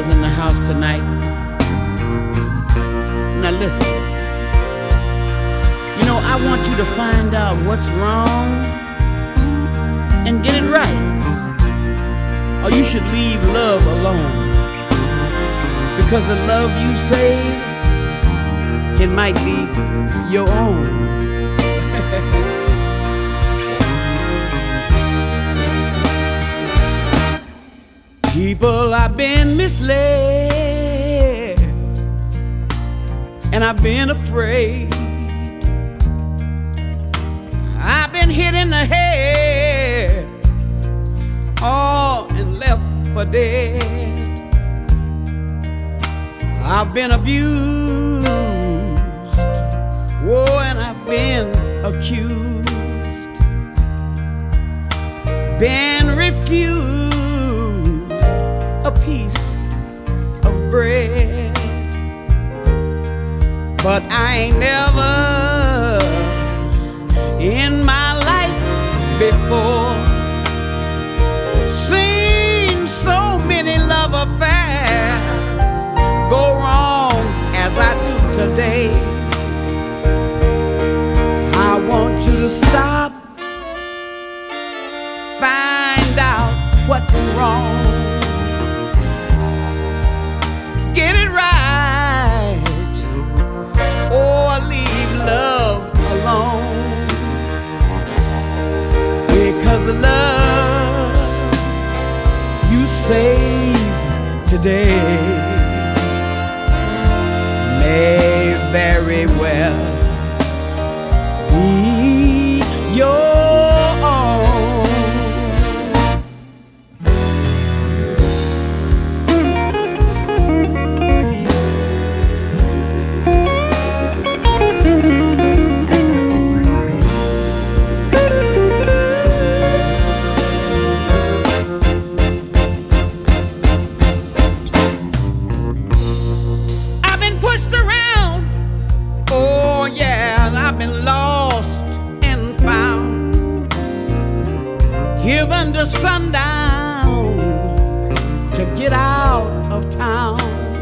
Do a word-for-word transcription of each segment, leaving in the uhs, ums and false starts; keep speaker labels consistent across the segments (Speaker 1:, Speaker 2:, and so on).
Speaker 1: lovers in the house tonight. Now listen. You know, I want you to find out what's wrong and get it right. Or you should leave love alone. Because the love you save, it might be your own. People, I've been misled, and I've been afraid. I've been hit in the head, oh, and left for dead. I've been abused, whoa, and I've been accused, been refused a piece of bread. But I ain't never in my life before seen so many love affairs go wrong as I do today. I want you to stop, find out what's wrong, get it right, or leave love alone. Because the love you save today may very well be your own. I've been lost and found, given to sundown to get out of town.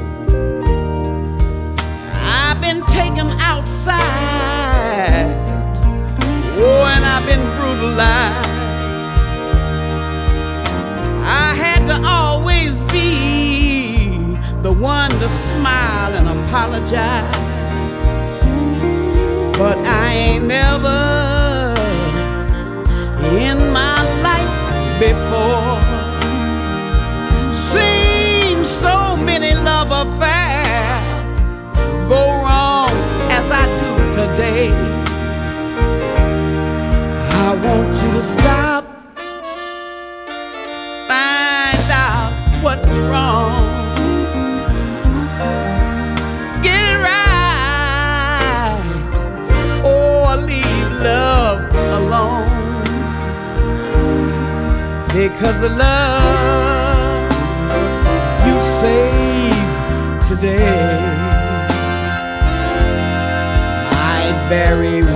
Speaker 1: I've been taken outside, oh, and I've been brutalized. I had to always be the one to smile and apologize. But I ain't never in my life before seen so many love affairs go wrong as I do today. I want you to stop, find out what's wrong, because the love you save today might very